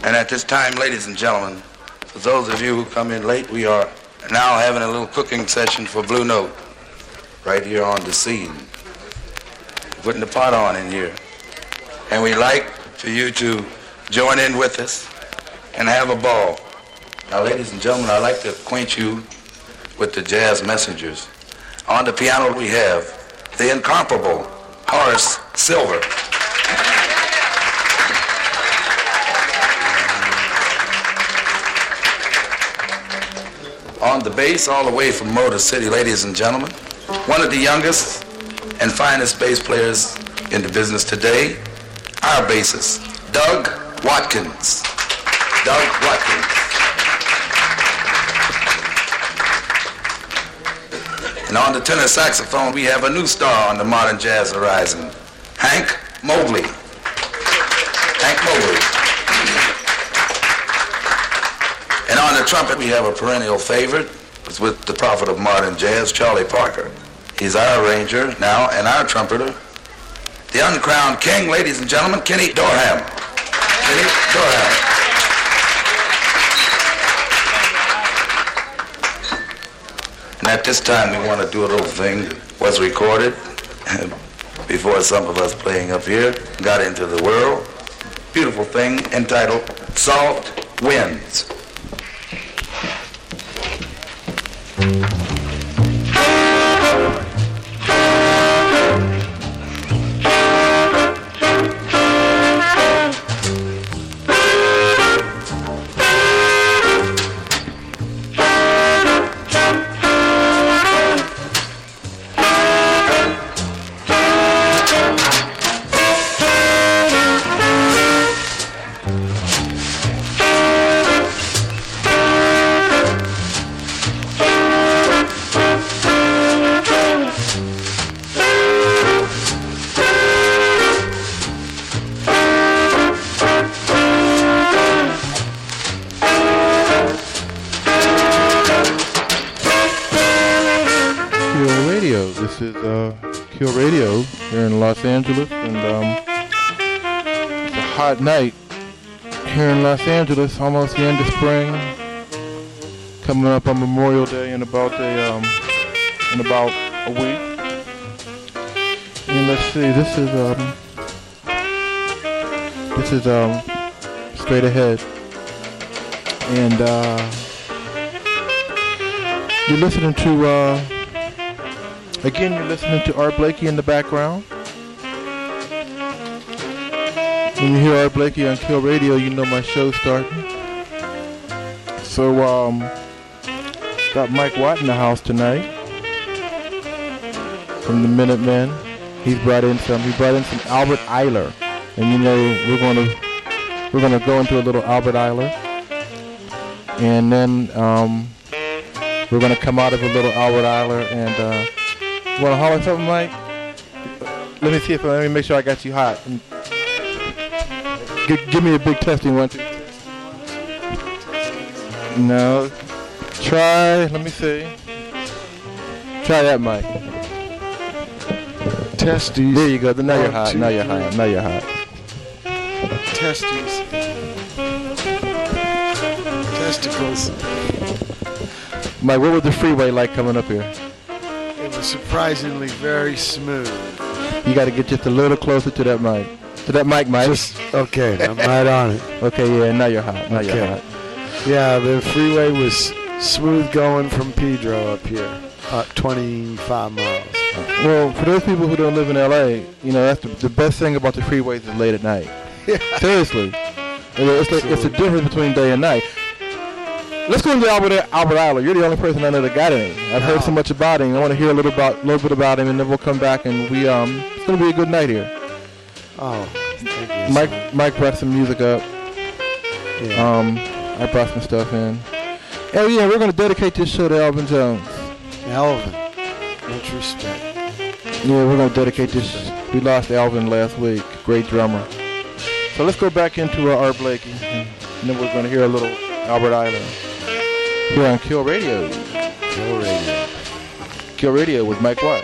And at this time, ladies and gentlemen, for those of you who come in late, we are now having a little cooking session for Blue Note right here on the scene. Putting the pot on in here. And we'd like for you to join in with us and have a ball. Now, ladies and gentlemen, I'd like to acquaint you with the Jazz Messengers. On the piano, we have the incomparable Horace Silver. On the bass, all the way from Motor City, ladies and gentlemen, one of the youngest and finest bass players in the business today, our bassist, Doug Watkins. Doug Watkins. And on the tenor saxophone, we have a new star on the modern jazz horizon, Hank Mobley. Hank Mobley. And on the trumpet, we have a perennial favorite. It's with the prophet of modern jazz, Charlie Parker. He's our arranger now and our trumpeter. The uncrowned king, ladies and gentlemen, Kenny Dorham. Kenny Dorham. And at this time, we want to do a little thing that was recorded before some of us playing up here got into the world. Beautiful thing entitled Salt Winds. Los Angeles, and it's a hot night here in Los Angeles, almost the end of spring, coming up on Memorial Day in about a week. And let's see, this is Straight Ahead, and you're listening to Art Blakey in the background. When you hear Art Blakey on Kill Radio, you know my show's starting. So, got Mike Watt in the house tonight from the Minutemen. He brought in some Albert Ayler, and you know we're gonna go into a little Albert Ayler, and then we're gonna come out of a little Albert Ayler and. Want to holler something, Mike? Let me make sure I got you hot. Give me a big testing 1, 2. No. Try. Let me see. Try that, Mike. Testes. There you go. Now you're hot. Now you're hot. Now you're hot. Testes. Testicles. Mike, what was the freeway like coming up here? Surprisingly very smooth. You got to get just a little closer to that mic. To that mic, Mike. Okay, I'm right on it. Okay, yeah, now you're hot. Now you're hot. Yeah, the freeway was smooth going from Pedro up here, 25 miles. Well, for those people who don't live in L.A., you know, that's the best thing about the freeways is late at night. Yeah. Seriously. It's the difference between day and night. Let's go into Albert Ayler. You're the only person I know that got him. I've heard so much about him. I want to hear a little bit about him, and then we'll come back and it's gonna be a good night here. Oh, thank you. Mike brought some music up. Yeah. I brought some stuff in. Oh yeah, we're gonna dedicate this show to Elvin Jones. Elvin, much respect. Yeah, we're gonna dedicate this. We lost Elvin last week. Great drummer. So let's go back into Art Blakey, and then we're gonna hear a little Albert Ayler. Here on Kill Radio. Kill Radio with Mike Watt.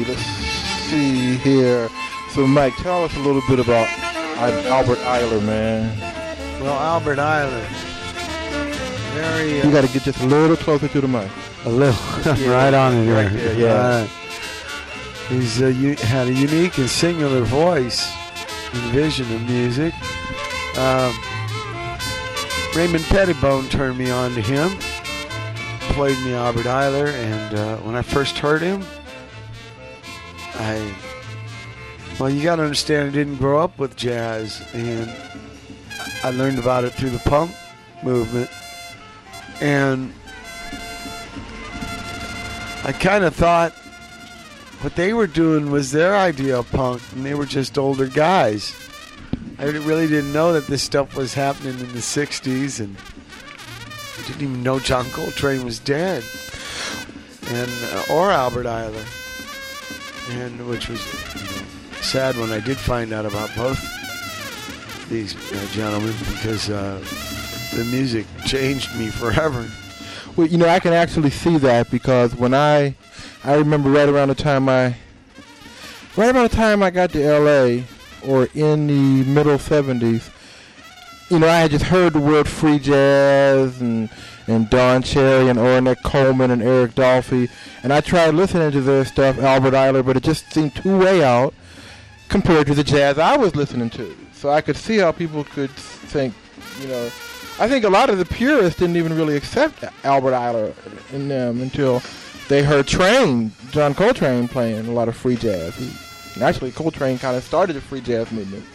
Let's see here. So, Mike, tell us a little bit about Albert Ayler, man. Well, Albert Ayler, very. You got to get just a little closer to the mic. A little, right on it, right there, yeah. He's had a unique and singular voice and vision of music. Raymond Pettibone turned me on to him. Played me Albert Ayler, and when I first heard him, well, you got to understand, I didn't grow up with jazz, and I learned about it through the punk movement, and I kind of thought what they were doing was their idea of punk, and they were just older guys. I really didn't know that this stuff was happening in the 60s, and I didn't even know John Coltrane was dead, and or Albert Ayler, and which was sad when I did find out about both these gentlemen, because the music changed me forever. Well, I can actually see that, because when I remember right around the time I got to L.A., or in the middle 70s, I had just heard the word free jazz and Don Cherry and Ornette Coleman and Eric Dolphy, and I tried listening to their stuff, Albert Ayler, but it just seemed too way out compared to the jazz I was listening to. So I could see how people could think, I think a lot of the purists didn't even really accept Albert Ayler in them until they heard John Coltrane playing a lot of free jazz. Actually, Coltrane kind of started the free jazz movement,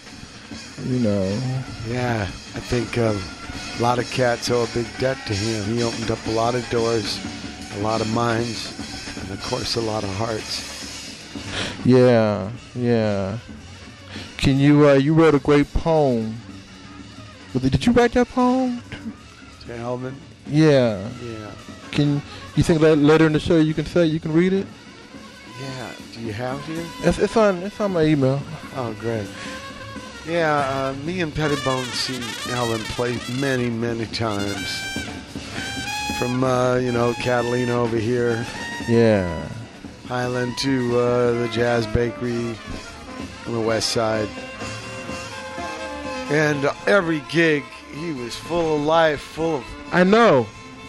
Yeah, I think a lot of cats owe a big debt to him. He opened up a lot of doors, a lot of minds, and of course a lot of hearts. Yeah. Can you wrote a great poem. Did you write that poem? To Elvin? Yeah. Yeah. Can you think that later in the show you can read it? Yeah. Do you have it here? It's on my email. Oh, great. Yeah, me and Pettibone seen Elvin play many, many times. From Catalina over here. Yeah. Highland to the Jazz Bakery on the west side. And every gig, he was full of life, full of... I know.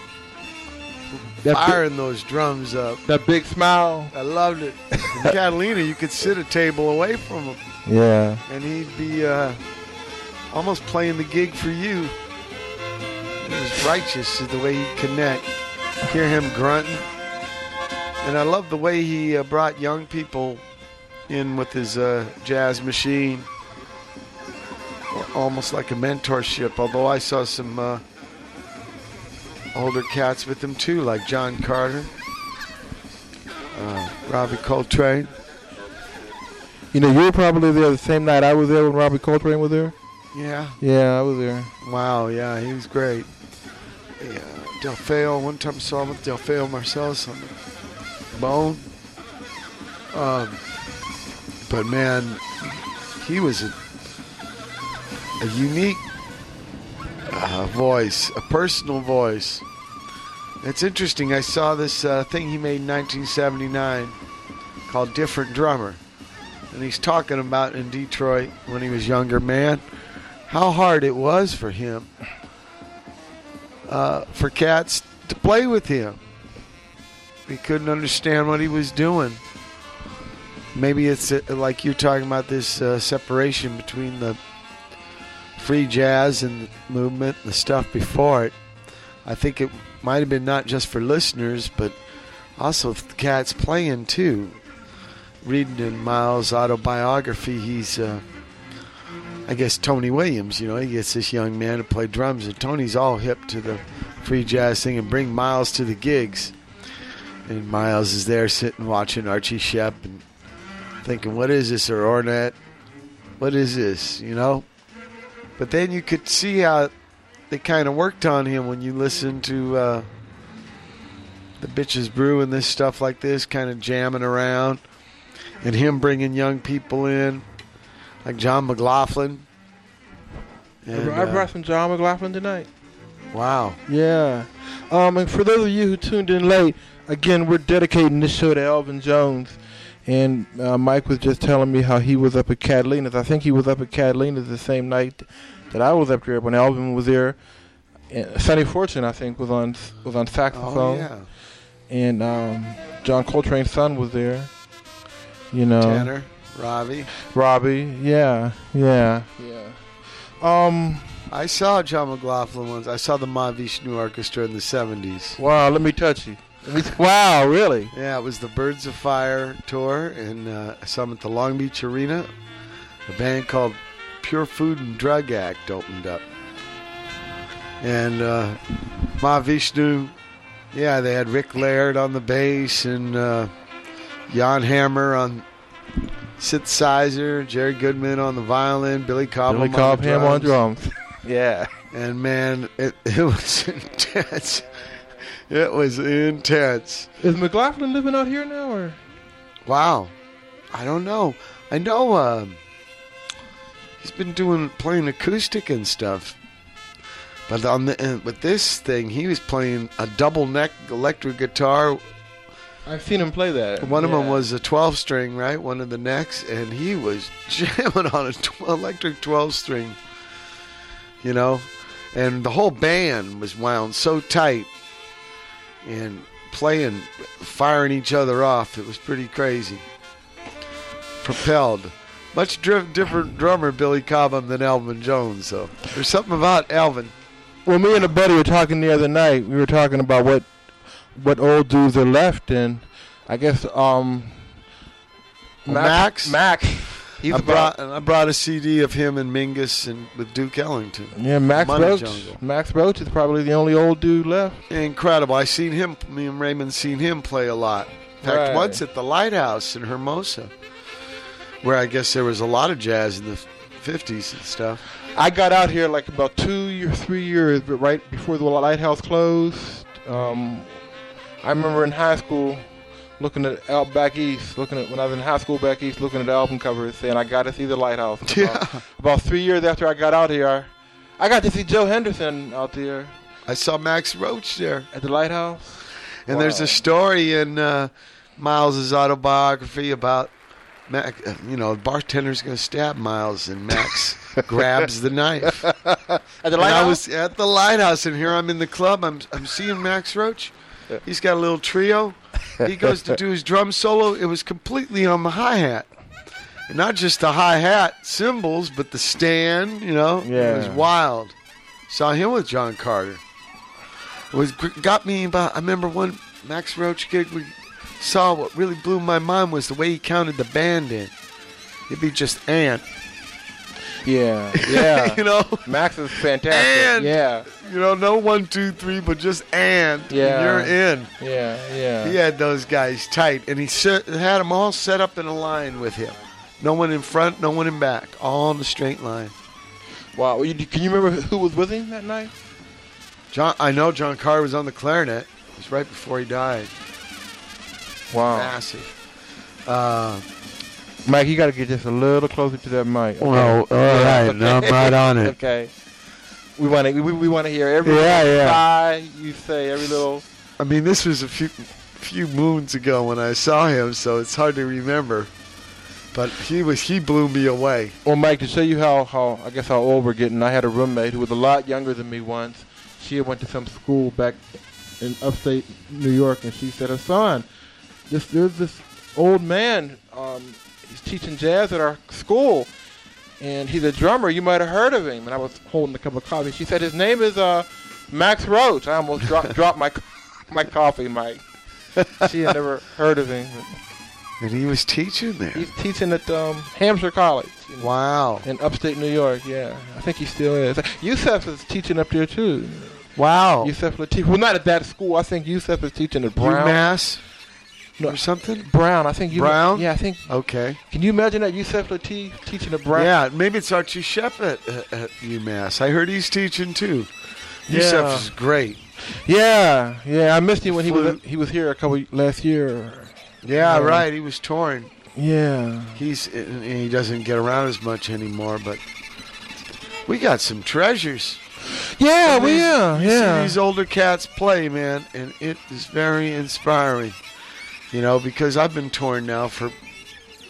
Firing those drums up. That big smile. I loved it. In Catalina, you could sit a table away from him. Yeah. And he'd be almost playing the gig for you. It was righteous the way he'd connect. Hear him grunting. And I love the way he brought young people in with his jazz machine. Almost like a mentorship, although I saw some older cats with him too, like John Carter, Robbie Coltrane. You were probably there the same night I was there when Robbie Coltrane was there? Yeah. Yeah, I was there. Wow, yeah, he was great. Yeah, Delfeo, one time I saw him with Delfeo Marcellus on the Bone. But man, he was a unique voice, a personal voice. It's interesting. I saw this thing he made in 1979 called Different Drummer. And he's talking about in Detroit when he was younger, man, how hard it was for him, for cats to play with him. He couldn't understand what he was doing. Maybe it's like you're talking about this separation between the free jazz and the movement and the stuff before it. I think it might have been not just for listeners, but also the cats playing too. Reading in Miles' autobiography, he's, I guess, Tony Williams, he gets this young man to play drums, and Tony's all hip to the free jazz thing and bring Miles to the gigs. And Miles is there sitting watching Archie Shepp and thinking, what is this, or Ornette? What is this, But then you could see how they kind of worked on him when you listen to the Bitches Brew and this stuff like this, kind of jamming around, and him bringing young people in, like John McLaughlin. And, I brought some John McLaughlin tonight. Wow. Yeah. And for those of you who tuned in late, again, we're dedicating this show to Elvin Jones. And Mike was just telling me how he was up at Catalina's. I think he was up at Catalina's the same night that I was up there when Alvin was there. And Sonny Fortune, I think, was on saxophone. Oh, yeah. And John Coltrane's son was there. You know, Tanner, Robbie, yeah. I saw John McLaughlin once. I saw the Mahavishnu Orchestra in the 70s. Wow, let me touch you. Wow, really? Yeah, it was the Birds of Fire tour, and I saw them at the Long Beach Arena. A band called Pure Food and Drug Act opened up. And Mahavishnu, yeah, they had Rick Laird on the bass and Jan Hammer on synthesizer, Jerry Goodman on the violin, Billy Cobham on drums. Yeah. And man, it was intense. It was intense. Is McLaughlin living out here now, or? Wow, I don't know. I know he's been playing acoustic and stuff. But with this thing, he was playing a double neck electric guitar. I've seen him play that. One of them was a 12-string, right? One of the necks, and he was jamming on an electric 12-string. You know, and the whole band was wound so tight and firing each other off. It was pretty crazy. Propelled. Much different drummer, Billy Cobham, than Elvin Jones, so there's something about Elvin. Well, me and a buddy were talking the other night. We were talking about what old dudes are left, and I guess Max. I brought a CD of him and Mingus and with Duke Ellington. Yeah, Max Roach. Max Roach is probably the only old dude left. Incredible. Me and Raymond seen him play a lot. In fact, once at the Lighthouse in Hermosa, where I guess there was a lot of jazz in the 50s and stuff. I got out here like about 2 or 3 years, but right before the Lighthouse closed. I remember in high school looking at when I was in high school back east, looking at the album covers, saying I got to see the Lighthouse. About 3 years after I got out here, I got to see Joe Henderson out there. I saw Max Roach there at the Lighthouse. And there's a story in Miles' autobiography about Max. The bartender's going to stab Miles, and Max grabs the knife. At the Lighthouse? And I was at the Lighthouse, and here I'm in the club. I'm seeing Max Roach. He's got a little trio. He goes to do his drum solo. It was completely on the hi-hat. And not just the hi-hat cymbals, but the stand, Yeah. It was wild. Saw him with John Carter. Got me about, I remember one Max Roach gig we saw. What really blew my mind was the way he counted the band in. It'd be just Ant. Yeah. Max is fantastic. And, yeah. No 1, 2, 3, but just and. Yeah. You're in. Yeah. He had those guys tight, and he had them all set up in a line with him. No one in front, no one in back, all on the straight line. Wow. Can you remember who was with him that night? I know John Carter was on the clarinet. It was right before he died. Wow. Massive. Mike, you got to get just a little closer to that mic. Okay? Well, all right. No, I'm right on it. Okay. We want to hear every sigh you say, every little. I mean, this was a few moons ago when I saw him, so it's hard to remember. But he blew me away. Well, Mike, to show you how old we're getting, I had a roommate who was a lot younger than me once. She had went to some school back in upstate New York, and she said, son, there's this old man. He's teaching jazz at our school, and he's a drummer. You might have heard of him. And I was holding a cup of coffee. She said his name is Max Roach. I almost dropped my coffee, Mike. She had never heard of him. And he was teaching there. He's teaching at Hampshire College. Wow. In upstate New York, yeah. I think he still is. Yusef is teaching up there, too. Wow. Yusef Latif. Well, not at that school. I think Yusef is teaching at Brown. UMass? No, or something? Brown. I think Brown? Yeah, I think. Okay. Can you imagine that Yusef Latif teaching at Brown? Yeah, maybe it's Archie Shep at UMass. I heard he's teaching, too. Yusef is great. Yeah. I missed him when he was here last year. Yeah, right. He was touring. Yeah. He doesn't get around as much anymore, but we got some treasures. Yeah, You see these older cats play, man, and it is very inspiring. Because I've been touring now for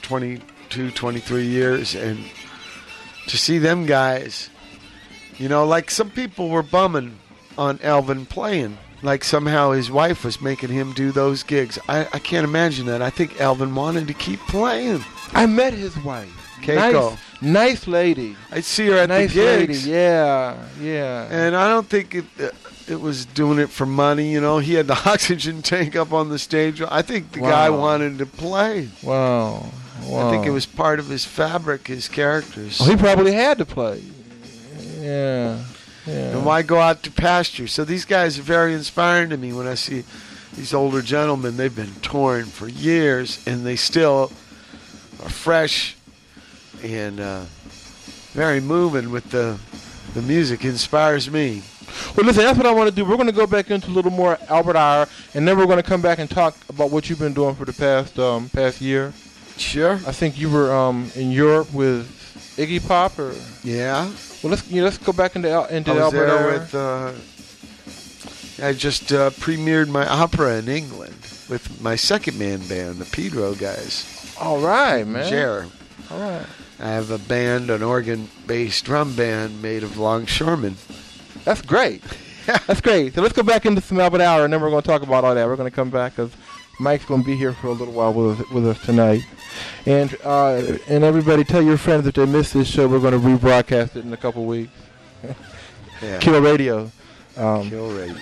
22, 23 years, and to see them guys, like some people were bumming on Alvin playing. Like somehow his wife was making him do those gigs. I can't imagine that. I think Alvin wanted to keep playing. I met his wife. Keiko. Nice lady. I'd see her at Nice the gigs. lady. Yeah. And I don't think it was doing it for money. He had the oxygen tank up on the stage. I think the guy wanted to play. Wow. I think it was part of his fabric, his characters. Oh, he probably had to play. Yeah. And why go out to pasture? So these guys are very inspiring to me when I see these older gentlemen. They've been touring for years, and they still are fresh and very moving with the music. It inspires me. Well, listen, that's what I want to do. We're going to go back into a little more Albert Ayler, and then we're going to come back and talk about what you've been doing for the past year. Sure. I think you were in Europe with Iggy Pop, or yeah. Well, let's go back into Albert Ayler. I just premiered my opera in England with my second man band, the Pedro guys. All right, man. Jer. All right. I have a band, an organ-based drum band made of longshoremen. That's great. That's great. So let's go back into some Albert Ayler, and then we're going to talk about all that. We're going to come back because Mike's going to be here for a little while with us tonight. And everybody, tell your friends if they missed this show, we're going to rebroadcast it in a couple weeks. Yeah. Kill Radio. Kill Radio.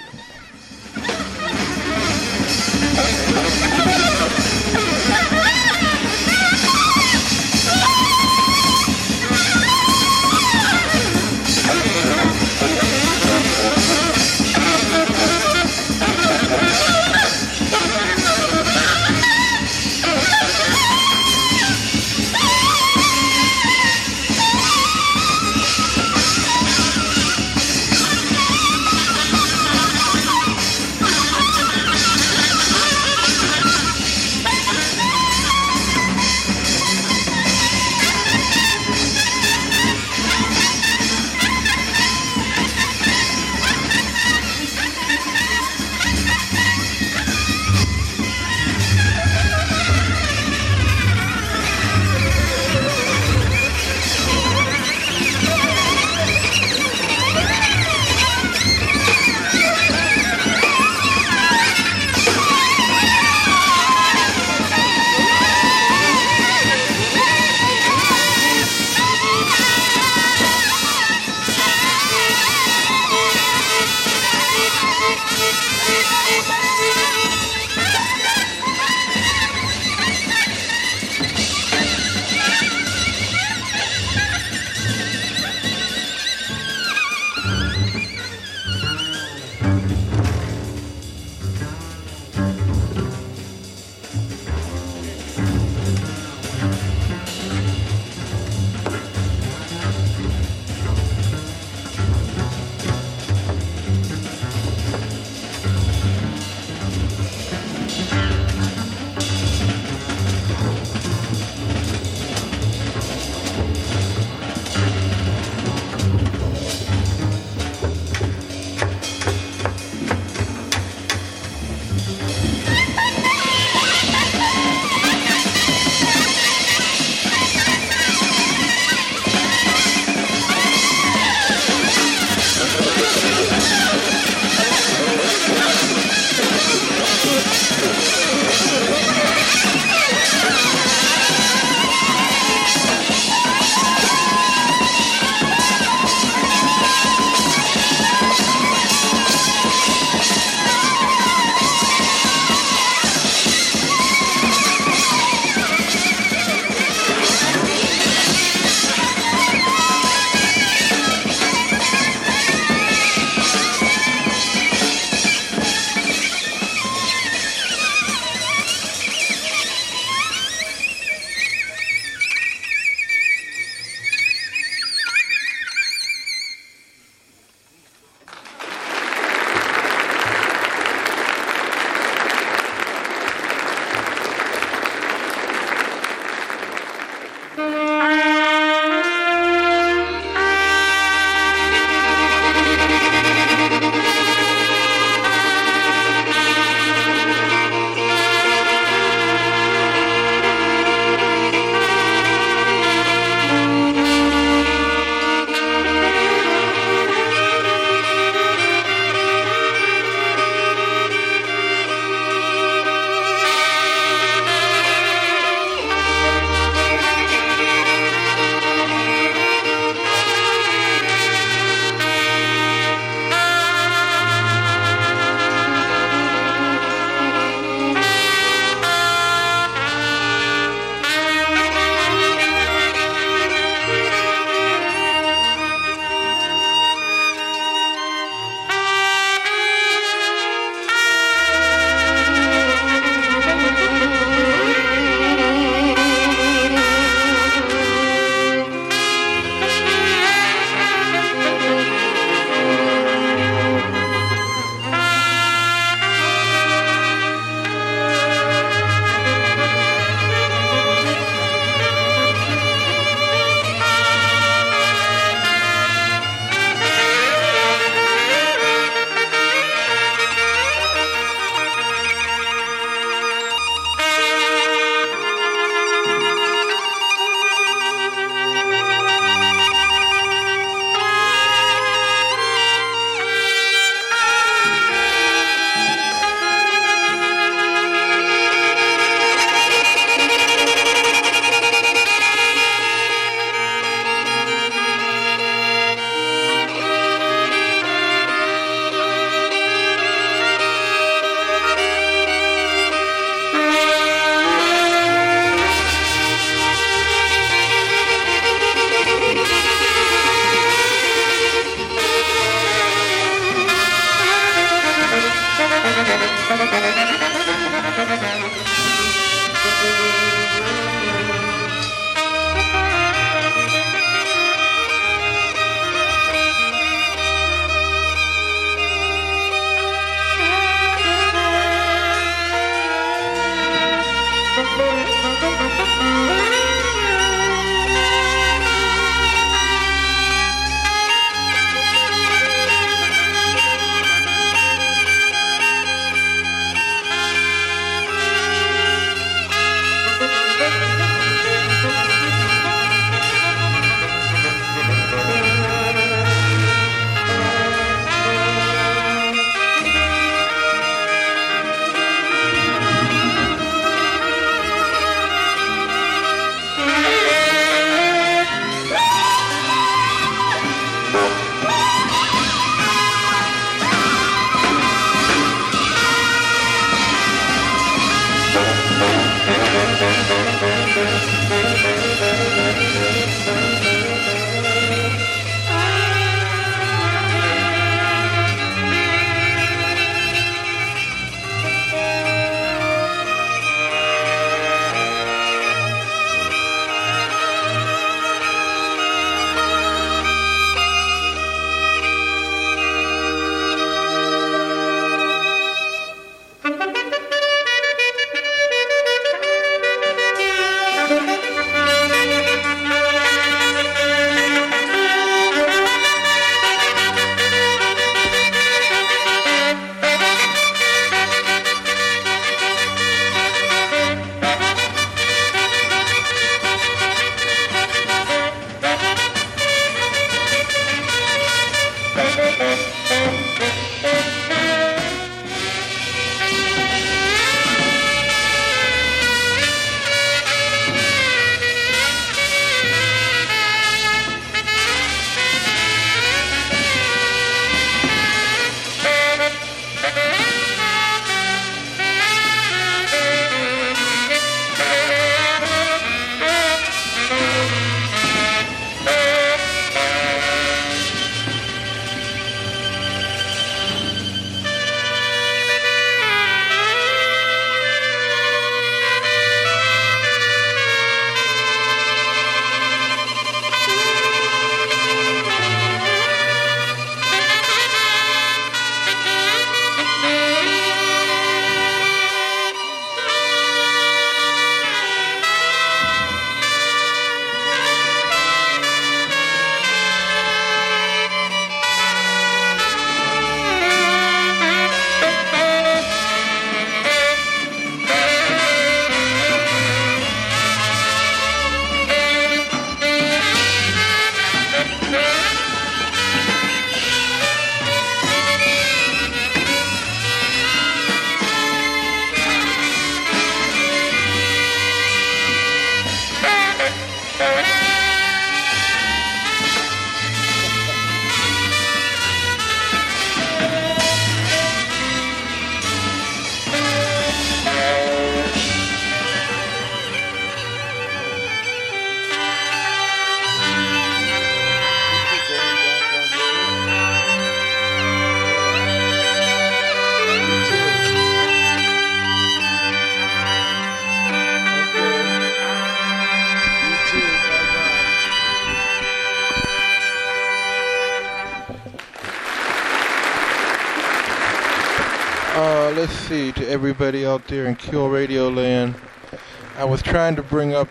let's see, to everybody out there in Kill Radio Land. I was trying to bring up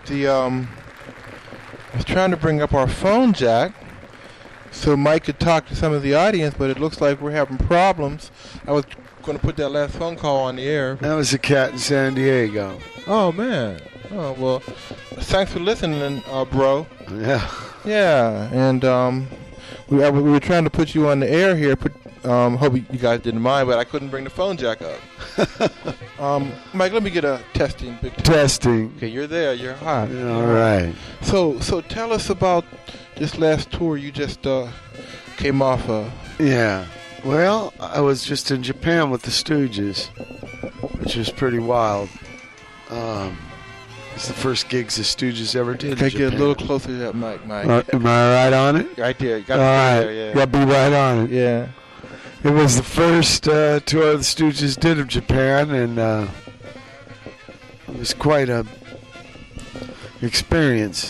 our phone jack so Mike could talk to some of the audience, but it looks like we're having problems. I was going to put that last phone call on the air. That was a cat in San Diego. Oh, man. Oh, well, thanks for listening, bro. Yeah. Yeah, and we were trying to put you on the air here. Hope you guys didn't mind, but I couldn't bring the phone jack up. Mike, let me get a testing. Testing. Okay, you're there. You're hot. All right. So tell us about this last tour you just came off of. Yeah. Well, I was just in Japan with the Stooges, which was pretty wild. It's the first gigs the Stooges ever did. Okay, get a little closer to that mic, Mike. Am I right on it? Right there. You All right. yeah. Got to be right on it. Yeah. It was the first tour the Stooges did of Japan, and it was quite a experience.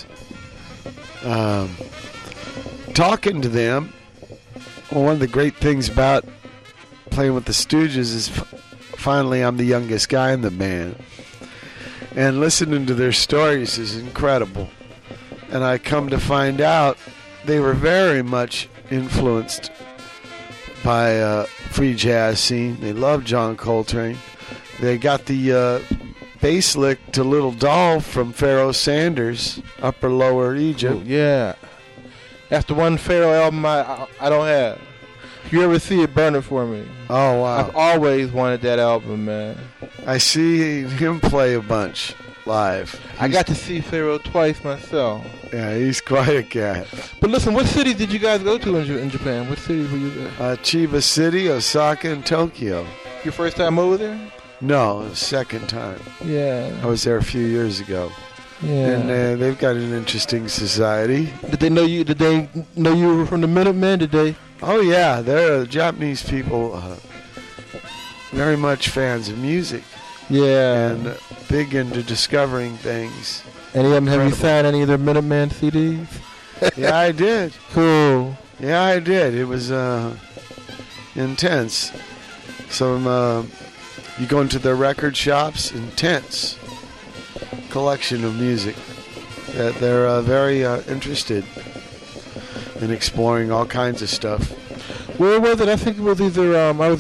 Talking to them, well, one of the great things about playing with the Stooges is finally I'm the youngest guy in the band. And listening to their stories is incredible. And I come to find out they were very much influenced by free jazz scene. They loved John Coltrane. They got the bass lick to Little Doll from Pharoah Sanders, Upper Lower Egypt. Oh, yeah. That's the one Pharoah album I don't have. If you ever see it, burn it for me. Oh, wow. I've always wanted that album, man. I see him play a bunch live. I got to see Pharoah twice myself. Yeah, he's quite a cat. But listen, what cities did you guys go to in Japan? What cities were you there? Chiba City, Osaka, and Tokyo. Your first time over there? No, it was second time. Yeah. I was there a few years ago. Yeah. And they've got an interesting society. Did they know you? Did they know you were from the Minutemen? Did they? Oh yeah, they're Japanese people, very much fans of music. Yeah. And big into discovering things. And have you signed any of their Minutemen CDs? Yeah, I did. Cool. Yeah, I did. It was intense. So you go into their record shops, intense collection of music that they're very interested in exploring all kinds of stuff. Where was it? I think it was either I was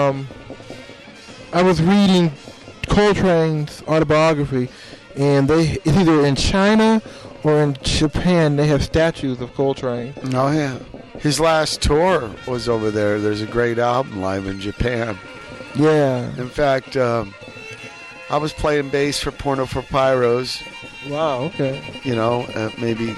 reading Coltrane's autobiography, and it's either in China or in Japan. They have statues of Coltrane. Oh yeah, his last tour was over there. There's a great album live in Japan. Yeah. In fact, I was playing bass for Porno for Pyros. Wow. Okay. You know, maybe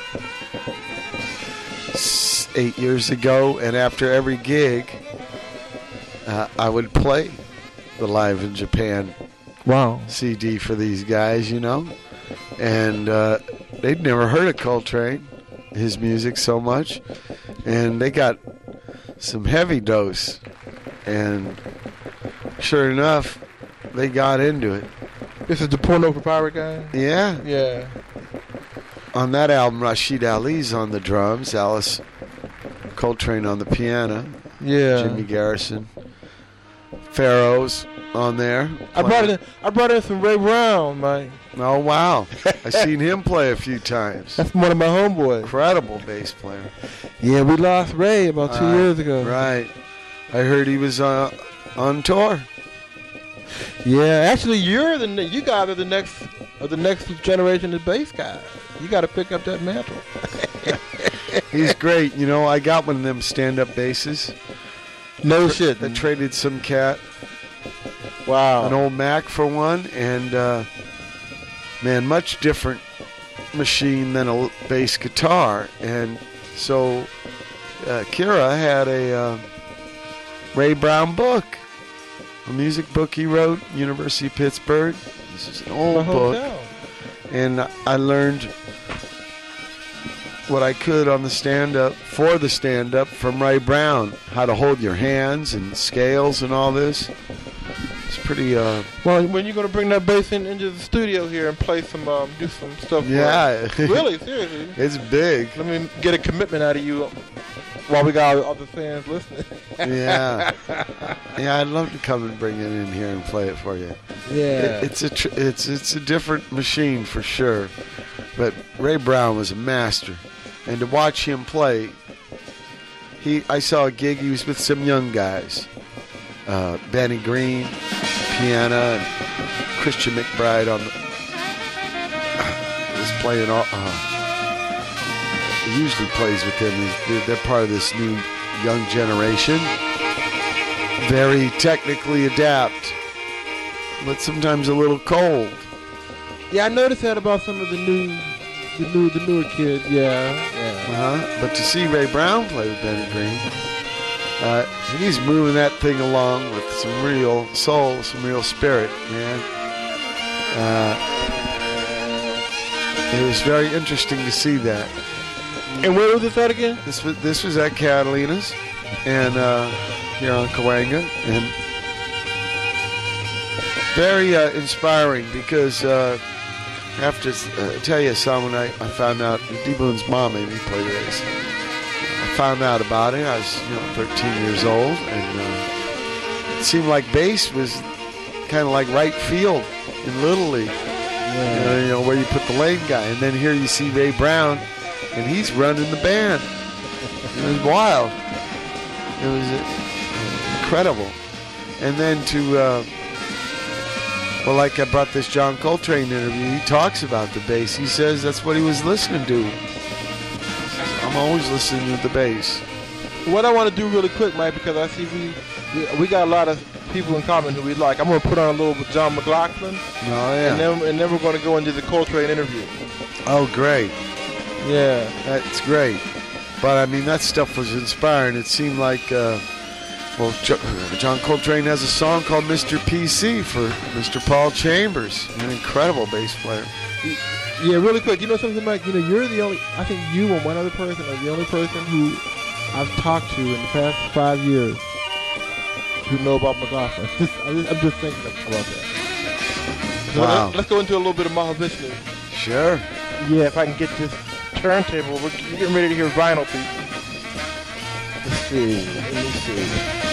8 years ago, and after every gig, I would play the Live in Japan CD for these guys, you know, and they'd never heard of Coltrane, his music so much, and they got some heavy dose, and sure enough, they got into it. This is the Porno for Pirate guy? Yeah. Yeah. On that album, Rashid Ali's on the drums, Alice Coltrane on the piano, Jimmy Garrison, Pharaoh's on there. I brought in some Ray Brown, Mike. Oh wow! I seen him play a few times. That's one of my homeboys. Incredible bass player. Yeah, we lost Ray about 2 years ago. Right. I heard he was on tour. Yeah, actually, you guys are the next generation of bass guys. You got to pick up that mantle. He's great. You know, I got one of them stand-up basses. No shit. I traded some cat. Wow. An old Mac for one, and man, much different machine than a bass guitar. And so Kira had a Ray Brown book, a music book he wrote, University of Pittsburgh. This is an old book. And I learned what I could on the stand-up, for the stand-up, from Ray Brown, how to hold your hands and scales and all this. It's pretty... Well, when you going to bring that bass into the studio here and play some, do some stuff? Yeah. Really, seriously. It's big. Let me get a commitment out of you while we got other fans listening. Yeah. Yeah, I'd love to come and bring it in here and play it for you. Yeah. It's a different machine for sure. But Ray Brown was a master. And to watch him play, I saw a gig, he was with some young guys. Benny Green, piano, and Christian McBride was playing all. He usually plays with them. They're part of this new young generation. Very technically adept, but sometimes a little cold. Yeah, I noticed that about some of the newer kids. Yeah. But to see Ray Brown play with Benny Green, he's moving that thing along with some real soul, some real spirit, man. It was very interesting to see that. And where was this at again? This was at Catalina's, and here on Cahuenga, and very inspiring because I have to tell you, when I found out D Boon's mom made me play bass. I found out about it. I was 13 years old, and it seemed like bass was kind of like right field in Little League. Yeah. Where you put the lane guy, and then here you see Ray Brown. And he's running the band. It was wild. It was incredible. And then like I brought this John Coltrane interview, he talks about the bass. He says that's what he was listening to. I'm always listening to the bass. What I want to do really quick, Mike, because I see we got a lot of people in common who we like. I'm going to put on a little with John McLaughlin. Oh, yeah. And then we're going to go into the Coltrane interview. Oh, great. Yeah, that's great. But I mean, that stuff was inspiring. It seemed like, John Coltrane has a song called Mr. PC for Mr. Paul Chambers, an incredible bass player. Yeah, really quick. Something like, you're the only, I think you and one other person are the only person who I've talked to in the past 5 years who know about McLaughlin. I'm just thinking about that. So wow. Let's go into a little bit of Mahavishnu. Sure. Yeah, if I can get this turntable. We're getting ready to hear vinyl people. Let me see.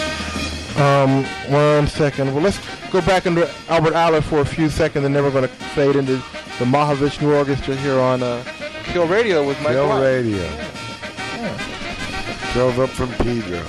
1 second. Well, let's go back into Albert Ayler for a few seconds, and then we're going to fade into the Mahavishnu Orchestra here on Kill Radio with Mike Kill Watt. Radio. Yeah. Drove up from Pedro.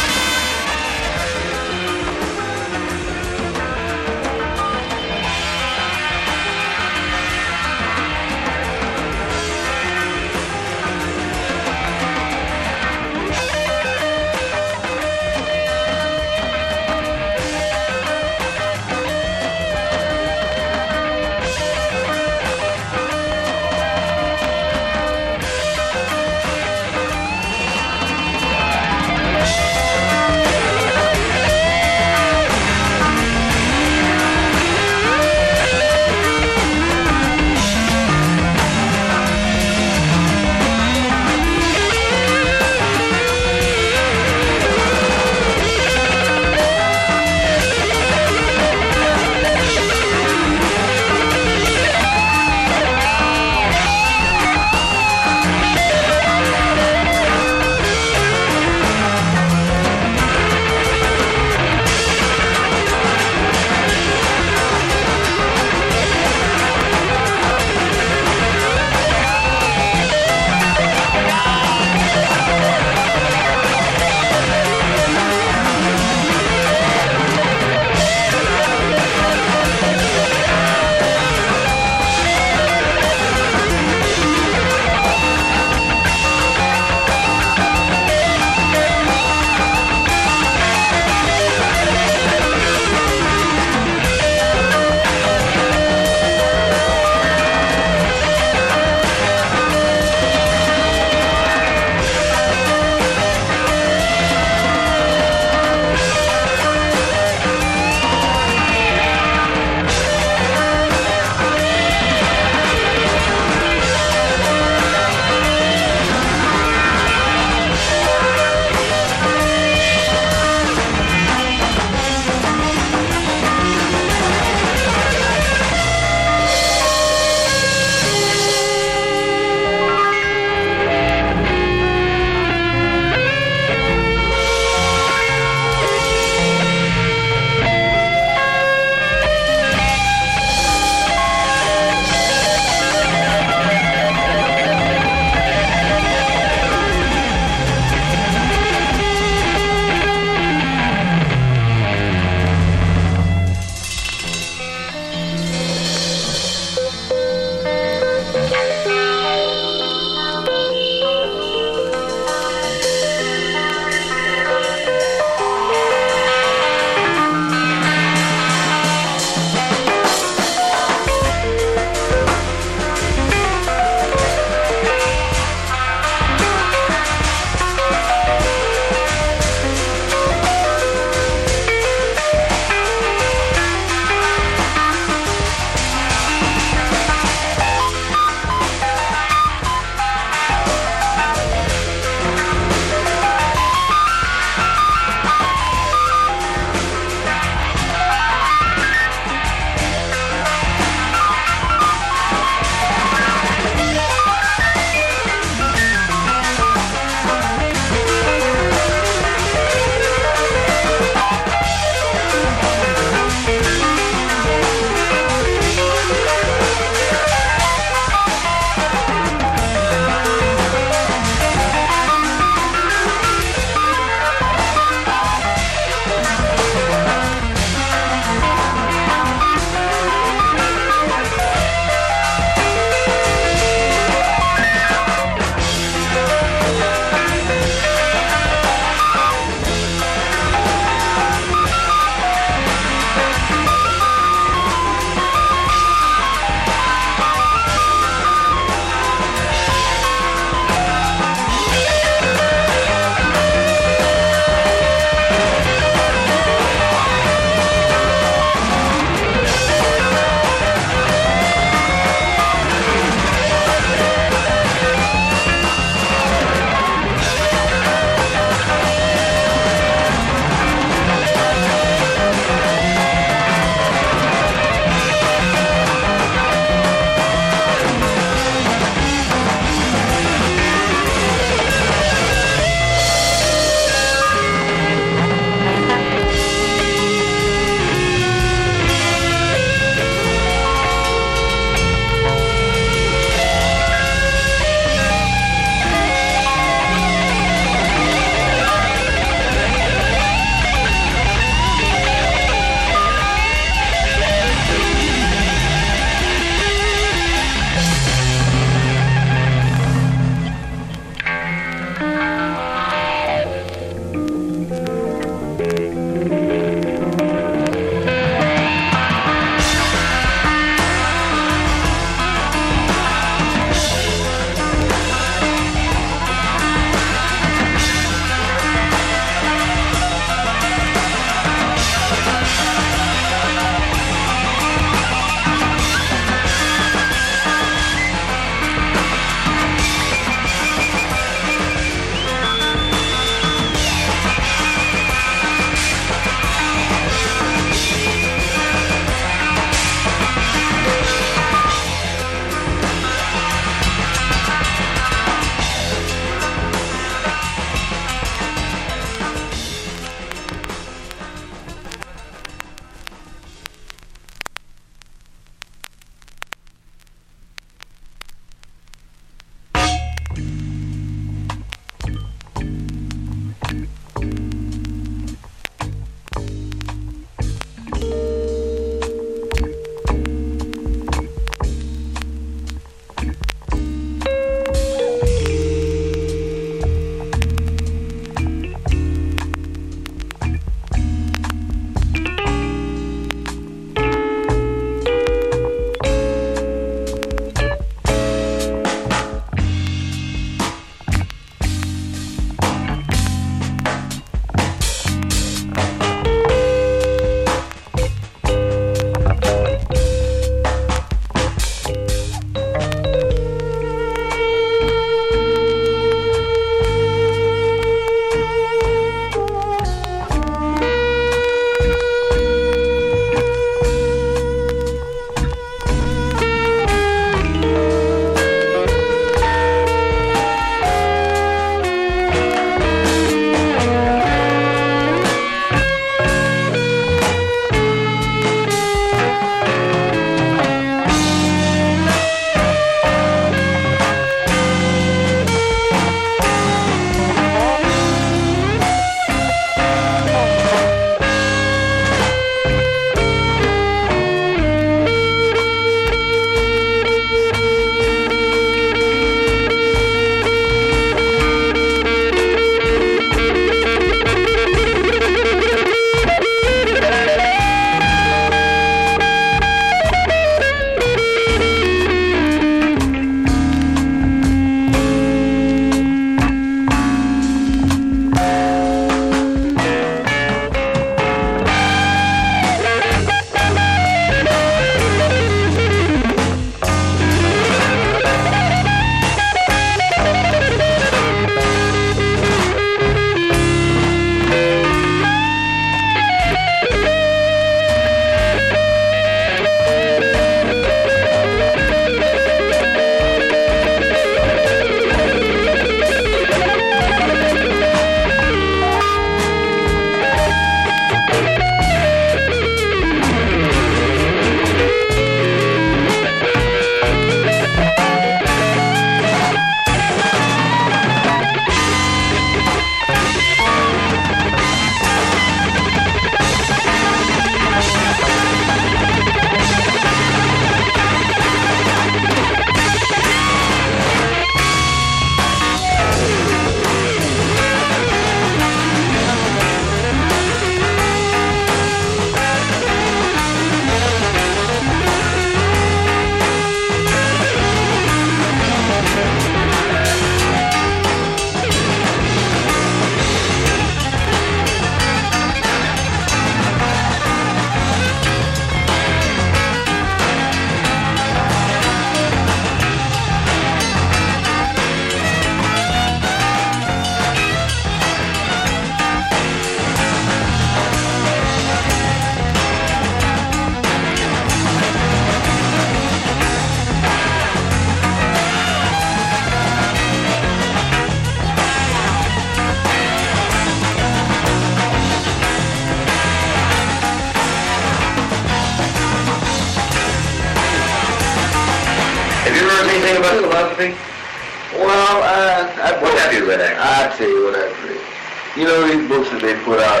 philosophy? Well, What have you read, actually? I'll tell you what I've read. You know these books that they put out,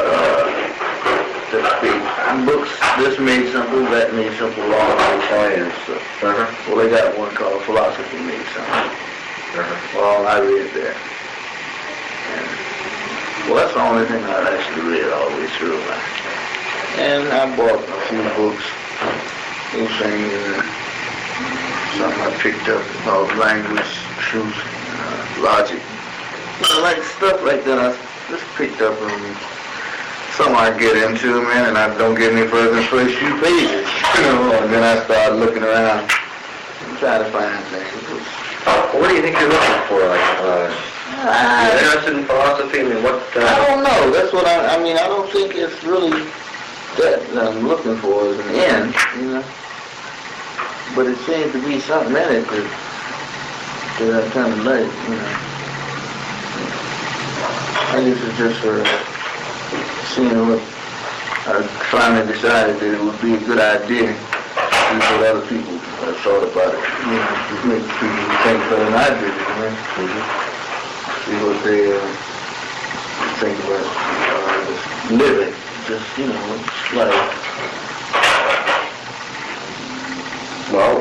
books, this made simple, that made simple, law made science. Well, they got one called Philosophy Made Simple. Well, I read that. And, well, that's the only thing I've actually read all the way through. And I bought a few books, those things, something I picked up about language, truth, logic. Like stuff like that, I just picked up and some I get into, man, and I don't get any further than the first few pages, and then I start looking around and trying to find things. What do you think you're looking for? Like, you're interested in philosophy? I mean, what? I don't know. That's what I mean, I don't think it's really that I'm looking for as an end, But it seems to be something in it that I kind of like, I guess it's just for seeing what I finally decided that it would be a good idea to see what other people thought about it. Just make people think better than I did, See what they think about living. Just, like... Well,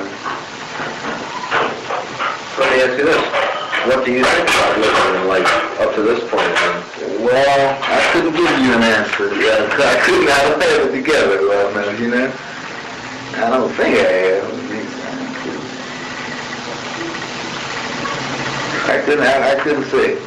let me ask you this. What do you think about living in life up to this point? Well, I couldn't give you an answer. I couldn't have it together, I don't think I have. I couldn't say.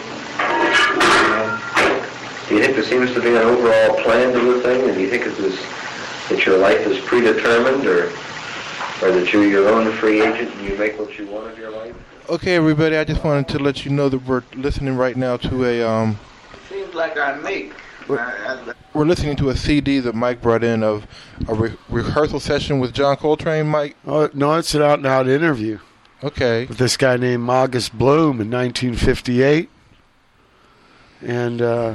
Do you think there seems to be an overall plan to the thing? And do you think that your life is predetermined, or that you're your own free agent and you make what you want of your life? Okay, everybody, I just wanted to let you know that we're listening right now to a... Seems like I make. We're listening to a CD that Mike brought in of a rehearsal session with John Coltrane, Mike. Oh, no, it's an out-and-out interview. Okay. With this guy named August Bloom in 1958. And,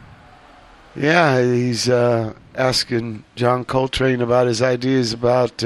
he's asking John Coltrane about his ideas about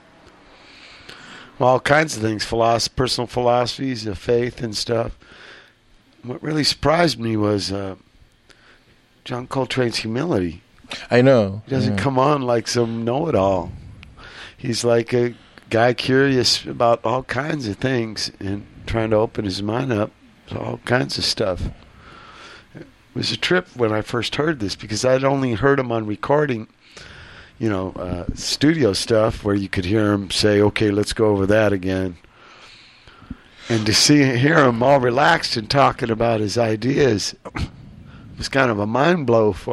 all kinds of things, personal philosophies, faith and stuff. What really surprised me was John Coltrane's humility. I know. He doesn't come on like some know-it-all. He's like a guy curious about all kinds of things and trying to open his mind up to all kinds of stuff. It was a trip when I first heard this because I'd only heard him on recording, studio stuff where you could hear him say, okay, let's go over that again. And to hear him all relaxed and talking about his ideas was kind of a mind blow for